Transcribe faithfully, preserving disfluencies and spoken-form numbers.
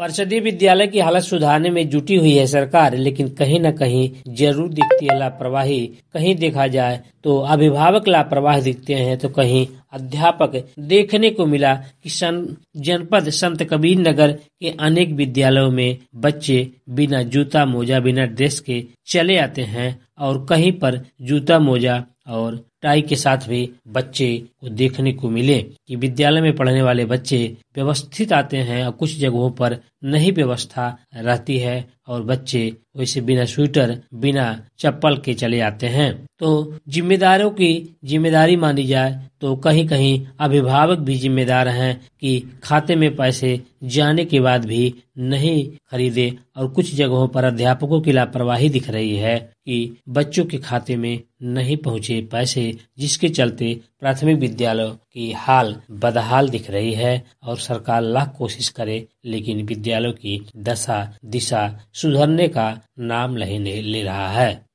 परिषदीय विद्यालय की हालत सुधारने में जुटी हुई है सरकार, लेकिन कहीं न कहीं जरूर दिखती है लापरवाही। कहीं देखा जाए तो अभिभावक लापरवाह दिखते हैं, तो कहीं अध्यापक। देखने को मिला कि जनपद संत कबीर नगर के अनेक विद्यालयों में बच्चे बिना जूता मोजा बिना ड्रेस के चले आते हैं, और कहीं पर जूता मोजा और टाई के साथ भी बच्चे को देखने को मिले कि विद्यालय में पढ़ने वाले बच्चे व्यवस्थित आते हैं, और कुछ जगहों पर नहीं व्यवस्था रहती है और बच्चे वैसे बिना स्वेटर बिना चप्पल के चले आते हैं। तो जिम्मेदारों की जिम्मेदारी मानी जाए तो कहीं कहीं अभिभावक भी जिम्मेदार हैं कि खाते में पैसे जाने के बाद भी नहीं खरीदे, और कुछ जगहों पर अध्यापकों की लापरवाही दिख रही है कि बच्चों के खाते में नहीं पहुंचे पैसे, जिसके चलते प्राथमिक विद्यालयों की हाल बदहाल दिख रही है। और सरकार लाख कोशिश करे, लेकिन विद्यालयों की दशा दिशा सुधरने का नाम नहीं ले रहा है।